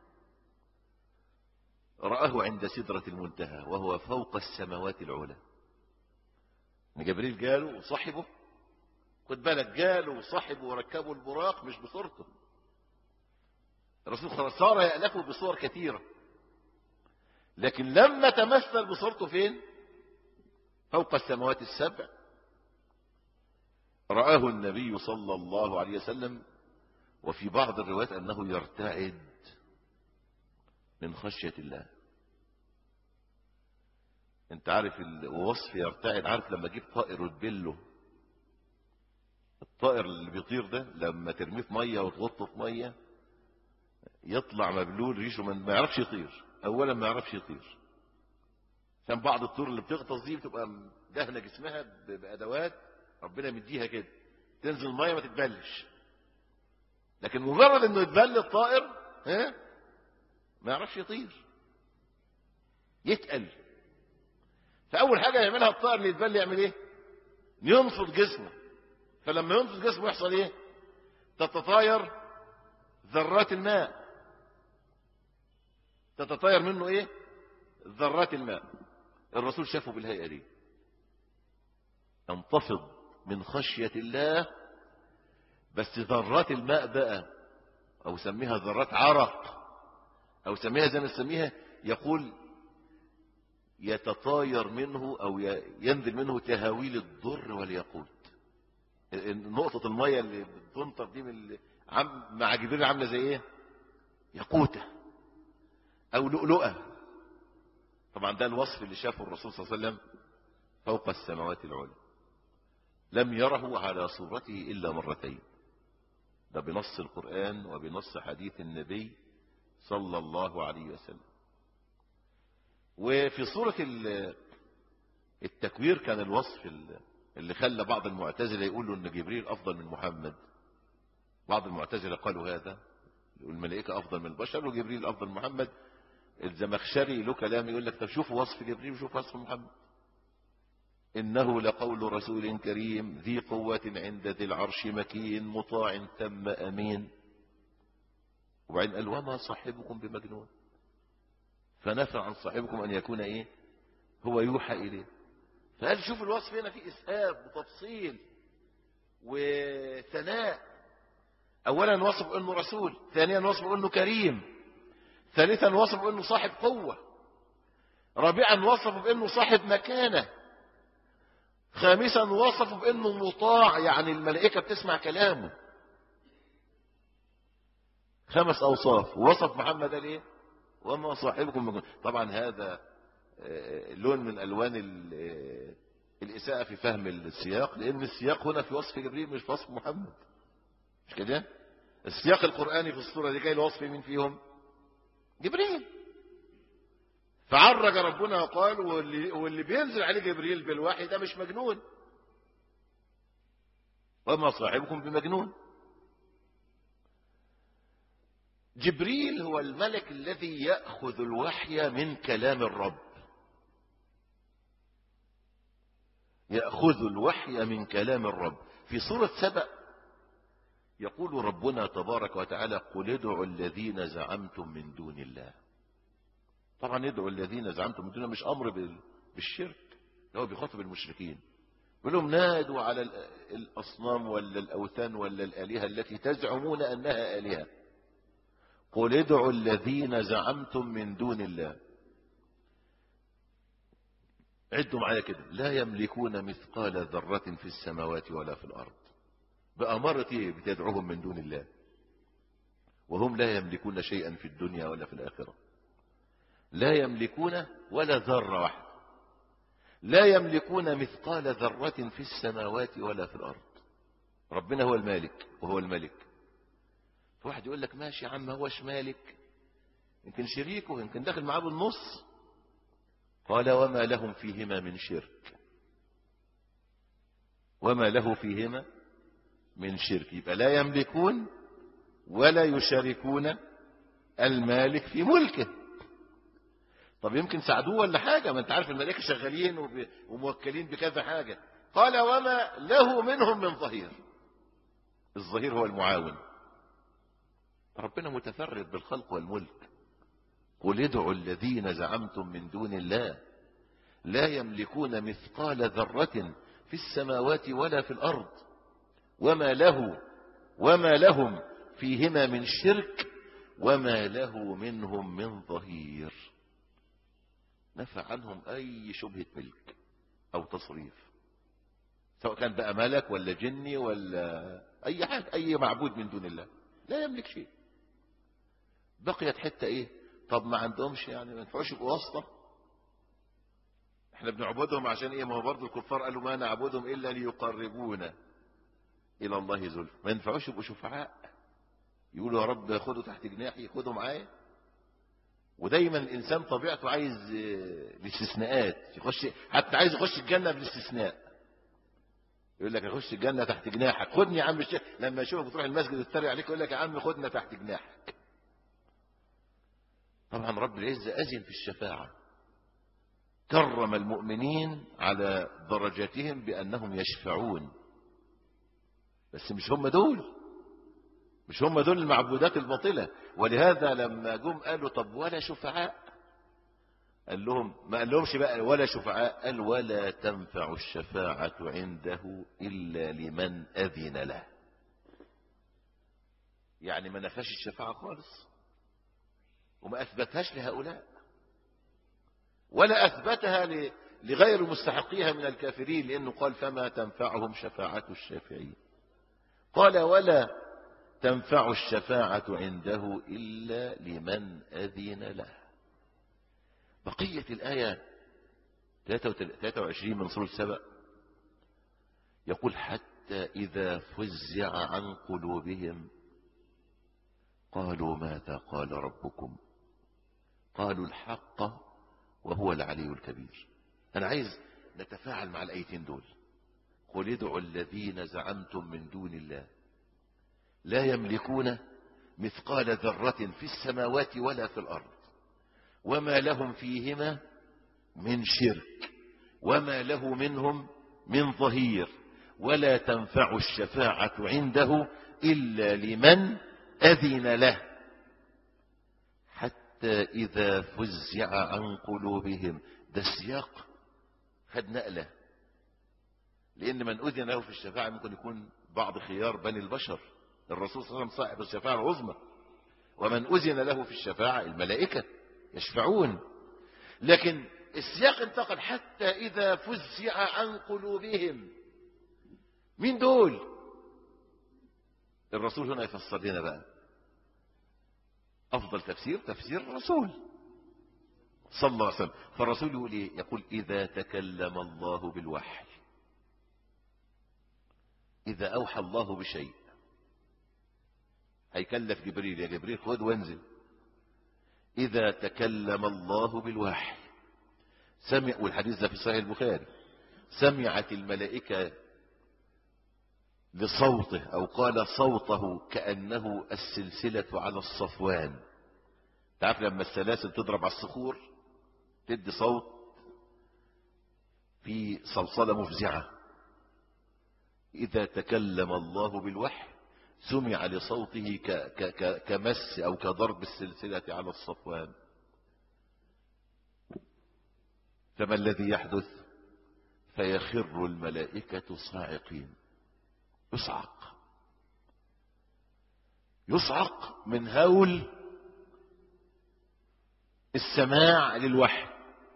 رآه عند سدرة المنتهى وهو فوق السماوات العلى. جبريل جاله وصحبه، خد بالك، جاله وصحبه وركبوا البراق مش بصورته. الرسول صار يألفه بصور كثيرة، لكن لما تمثل بصورته فين؟ فوق السماوات السبع. رآه النبي صلى الله عليه وسلم، وفي بعض الروايات أنه يرتعد من خشية الله. انت عارف الوصف يرتعد، عارف لما جيب طائر وتبله، الطائر اللي بيطير ده لما ترميه في ميه وتغطه في ميه يطلع مبلول ريشه، ما يعرفش يطير. اولا ما يعرفش يطير، عشان بعض الطيور اللي بتغطس دي بتبقى دهنه جسمها بادوات ربنا مديها كده، تنزل الميه ما تتبلش. لكن مجرد انه يتبل الطائر ها ما يعرفش يطير، يتقل. فاول حاجه يعملها الطائر اللي يتبل يعمل ايه؟ ينفض جسمه. فلما ينفض جسمه يحصل ايه؟ تتطاير ذرات الماء، تتطاير منه ايه؟ ذرات الماء. الرسول شافه بالهيئه دي، انتفض من خشيه الله، بس ذرات الماء بقى، او سميها ذرات عرق، او سميها زي ما نسميها، يقول يتطاير منه او ينزل منه تهاويل الضر والياقوت. نقطة المية اللي بتنطر دي من عم مع جبريل عاملة زي ايه؟ ياقوتة او لؤلؤة. طبعا ده الوصف اللي شافه الرسول صلى الله عليه وسلم فوق السماوات العلى. لم يره على صورته الا مرتين، ده بنص القرآن وبنص حديث النبي صلى الله عليه وسلم. وفي سورة التكوير كان الوصف اللي خلى بعض المعتزلة يقولوا ان جبريل افضل من محمد. بعض المعتزلة قالوا هذا، الملائكة افضل من البشر وجبريل افضل من محمد. الزمخشري له كلام يقول لك طب شوفوا وصف جبريل وشوفوا وصف محمد. إنه لقول رسول كريم ذي قوة عند ذي العرش مكين مطاع ثم أمين. وبعدين قال وما صاحبكم بمجنون، فنفع عن صاحبكم أن يكون إيه؟ هو يوحى إليه. فقال شوف الوصف هنا فيه إسهاب وتفصيل وثناء. أولا وصف أنه رسول، ثانيا وصف أنه كريم، ثالثا وصف أنه صاحب قوة، رابعا وصف بأنه صاحب مكانة، خامسا وصف بأنه مطاع، يعني الملائكة بتسمع كلامه. خمس أوصاف. ووصف محمد ليه؟ وما صاحبكم مجنون. طبعا هذا لون من ألوان الإساءة في فهم السياق، لأن السياق هنا في وصف جبريل مش في وصف محمد، مش كده؟ السياق القرآني في السورة دي جاي لوصف مين فيهم؟ جبريل. فعرج ربنا وقال واللي, واللي بينزل عليه جبريل بالوحي ده مش مجنون، وما صاحبكم بمجنون. جبريل هو الملك الذي يأخذ الوحي من كلام الرب، يأخذ الوحي من كلام الرب. في سورة سبأ يقول ربنا تبارك وتعالى قل ادعوا الذين زعمتم من دون الله. طبعا يدعو الذين زعمتم من دون الله مش أمر بالشرك، هو بيخاطب المشركين، يقول لهم نادوا على الأصنام ولا الأوثان ولا الآلهة التي تزعمون أنها آلهة. قل ادعوا الذين زعمتم من دون الله. عدوا معايا كده، لا يملكون مثقال ذرة في السماوات ولا في الأرض. بأمارة ايه بتدعوهم من دون الله وهم لا يملكون شيئا في الدنيا ولا في الآخرة. لا يملكون ولا ذرة واحدة، لا يملكون مثقال ذرة في السماوات ولا في الأرض. ربنا هو المالك وهو الملك. فواحد يقول لك ماشي يا عم، هوش مالك، يمكن شريكه، يمكن داخل معاه بالنص. قال وما لهم فيهما من شرك، وما له فيهما من شرك. يبقى لا يملكون ولا يشاركون المالك في ملكه. طب يمكن ساعدوه ولا حاجة، ما انت عارف الملائكة شغالين وموكلين بكذا حاجة. قال وما له منهم من ظهير. الظهير هو المعاون. ربنا متفرد بالخلق والملك. قل ادعوا الذين زعمتم من دون الله لا يملكون مثقال ذرة في السماوات ولا في الأرض وما له وما لهم فيهما من شرك وما له منهم من ظهير. نفى عنهم أي شبهة ملك أو تصريف، سواء كان بقى ملك ولا جني ولا أي حاجة، أي معبود من دون الله لا يملك شيء. بقيت حتة إيه؟ طب ما عندهمش يعني، ما ينفعوش يبقوا واسطة. احنا بنعبدهم عشان ايه؟ ما هو برضه الكفار قالوا ما نعبدهم الا ليقربونا الى الله زلفى. ما ينفعوش يبقوا شفعاء، يقولوا يا رب خدوا تحت جناحي، خدوا معايا. ودايما الانسان طبيعته عايز الاستثناءات، يخش حتى عايز يخش الجنه بالاستثناء. يقول لك اخش الجنه تحت جناحك، خدني يا عم الشيخ. لما يشوفك بتروح المسجد يتريق عليك يقول لك يا عم خدنا تحت جناحك. طبعا رب العزه اذن في الشفاعه، كرم المؤمنين على درجاتهم بأنهم يشفعون. بس مش هم دول، مش هم دول المعبودات الباطلة. ولهذا لما جم قالوا طب ولا شفعاء، قال لهم ما قال لهمش بقى ولا شفعاء، قال ولا تنفع الشفاعة عنده إلا لمن أذن له. يعني ما نفاش الشفاعة خالص وما أثبتهاش لهؤلاء، ولا أثبتها لغير مستحقيها من الكافرين، لأنه قال فما تنفعهم شفاعة الشافعين. قال ولا تنفع الشفاعة عنده إلا لمن أذن له. بقية الآية ثلاثة وعشرين من سورة سبأ يقول حتى إذا فزع عن قلوبهم قالوا ماذا قال ربكم قالوا الحق وهو العلي الكبير. أنا عايز نتفاعل مع الآيتين دول. قل ادعوا الذين زعمتم من دون الله لا يملكون مثقال ذرة في السماوات ولا في الأرض وما لهم فيهما من شرك وما له منهم من ظهير ولا تنفع الشفاعة عنده إلا لمن أذن له حتى إذا فزع عن قلوبهم. ده السياق خد نقلة، لأن من أذن له في الشفاعة ممكن يكون بعض خيار بني البشر. الرسول صلى الله عليه وسلم صاحب الشفاعة العظمى، ومن أذن له في الشفاعة الملائكة يشفعون. لكن السياق انتقل حتى إذا فزع عن قلوبهم. مين دول؟ الرسول هنا يفسر لنا بقى. أفضل تفسير تفسير الرسول صلى الله عليه وسلم. فالرسول يقول إيه؟ يقول إذا تكلم الله بالوحي، إذا أوحى الله بشيء، هيكلف جبريل يا جبريل خد وانزل. إذا تكلم الله بالوحي سمع، والحديث ده في صحيح البخاري، سمعت الملائكة لصوته أو قال صوته كأنه السلسلة على الصفوان. تعرف لما السلاسل تضرب على الصخور تدي صوت في صلصلة مفزعة. إذا تكلم الله بالوحي سمع لصوته كمس أو كضرب السلسلة على الصفوان. فما الذي يحدث؟ فيخر الملائكة صاعقين. يصعق يصعق من هول السماع للوحي.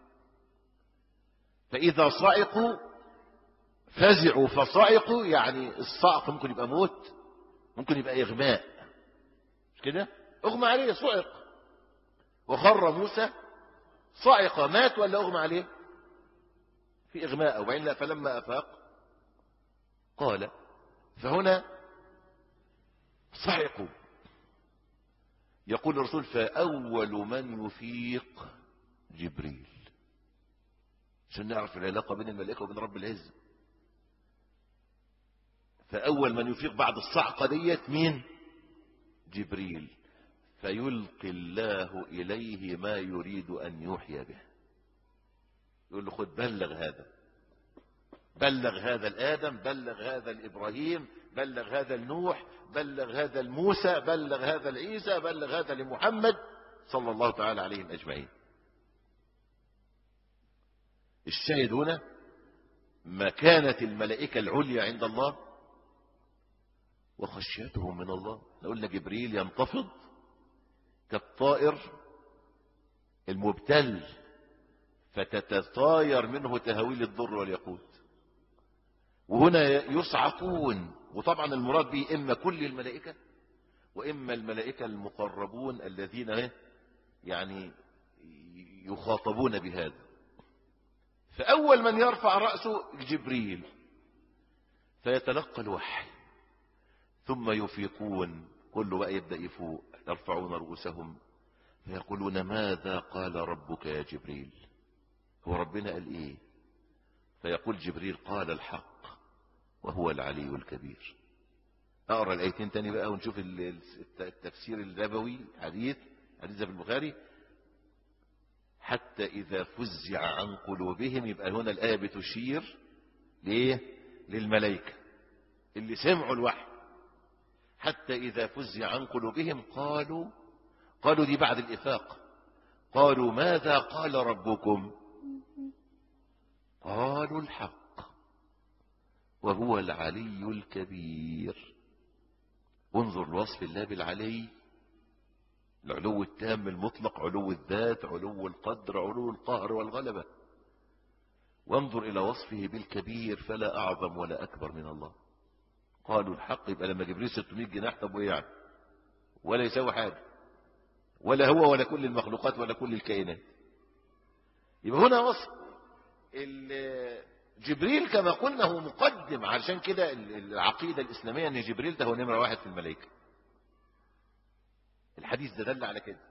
فإذا صعقوا فزعوا فصعقوا، يعني الصعق ممكن يبقى موت، ممكن يبقى إغماء، مش كده؟ اغمى عليه صعق. وخر موسى صعق مات ولا أغمى عليه؟ في إغماء، وإلا فلما أفاق قال. فهنا صعقوا. يقول الرسول فأول من يفيق جبريل، عشان نعرف العلاقة بين الملائكة وبين رب العزة. فأول من يفيق بعد الصعقة ديت مين؟ جبريل. فيلقي الله إليه ما يريد أن يوحي به. يقول له خد بلغ هذا، بلغ هذا الآدم، بلغ هذا الإبراهيم، بلغ هذا النوح، بلغ هذا الموسى، بلغ هذا العيسى، بلغ هذا لمحمد صلى الله تعالى عليهم أجمعين. الشاهد هنا مكانة الملائكة العليا عند الله وخشيتهم من الله. قلنا جبريل ينتفض كالطائر المبتل فتتطاير منه تهويل الضر واليقوت. وهنا يصعقون، وطبعا المراد به إما كل الملائكة وإما الملائكة المقربون الذين يعني يخاطبون بهذا. فأول من يرفع رأسه جبريل فيتلقى الوحي، ثم يفيقون، كله بقى يبدأ يفوق، يرفعون رؤوسهم فيقولون ماذا قال ربك يا جبريل؟ هو ربنا قال ايه؟ فيقول جبريل قال الحق وهو العلي الكبير. اقرا الايتين تاني بقى ونشوف التفسير النبوي. حديث حديث في البخاري حتى اذا فزع عن قلوبهم، يبقى هنا الايه بتشير ليه؟ للملائكه اللي سمعوا الوحي. حتى اذا فزع عن قلوبهم قالوا، قالوا دي بعد الافاق، قالوا ماذا قال ربكم؟ قالوا الحق وهو العلي الكبير. انظر لوصف الله بالعلي، العلو التام المطلق، علو الذات، علو القدر، علو القهر والغلبة. وانظر إلى وصفه بالكبير فلا أعظم ولا أكبر من الله. قالوا الحق، يبقى لما جبريل ستمائة جناح طب وإيه يعني؟ ولا يساوي حاجة، ولا هو ولا كل المخلوقات ولا كل الكائنات. يبقى هنا وصف جبريل كما قلنا هو مقدم. علشان كده العقيدة الإسلامية أن جبريل ده هو نمرة واحد في الملائكة. الحديث ده دل على كده.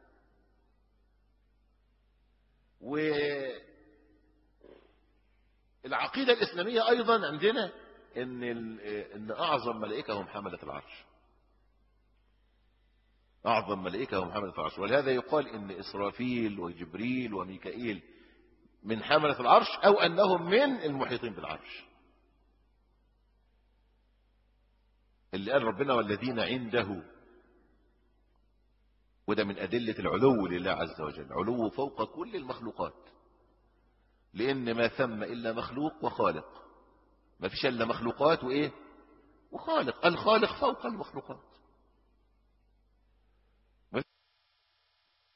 والعقيدة الإسلامية أيضا عندنا إن إن أعظم ملائكة هم حملة العرش. أعظم ملائكة هم حملة العرش، ولهذا يقال إن إسرافيل وجبريل وميكائيل من حملة العرش، أو أنهم من المحيطين بالعرش. اللي قال ربنا والذين عنده، وده من أدلة العلو لله عز وجل، علو فوق كل المخلوقات، لأن ما ثم إلا مخلوق وخالق، ما فيش إلا مخلوقات وإيه وخالق. الخالق فوق المخلوقات.